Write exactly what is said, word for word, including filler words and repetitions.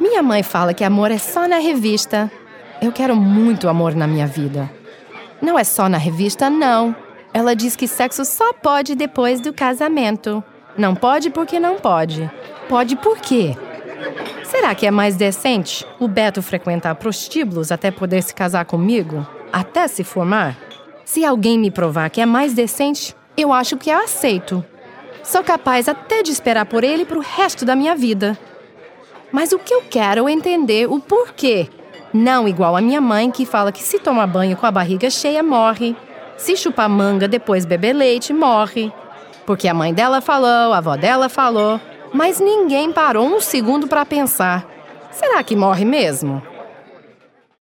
Minha mãe fala que amor é só na revista. Eu quero muito amor na minha vida. Não é só na revista, não. Ela diz que sexo só pode depois do casamento. Não pode porque não pode. Pode por quê? Será que é mais decente o Beto frequentar prostíbulos até poder se casar comigo? Até se formar? Se alguém me provar que é mais decente, eu acho que eu aceito. Sou capaz até de esperar por ele pro resto da minha vida. Mas o que eu quero é entender o porquê. Não igual a minha mãe, que fala que se tomar banho com a barriga cheia, morre. Se chupar manga, depois beber leite, morre. Porque a mãe dela falou, a avó dela falou. Mas ninguém parou um segundo para pensar. Será que morre mesmo?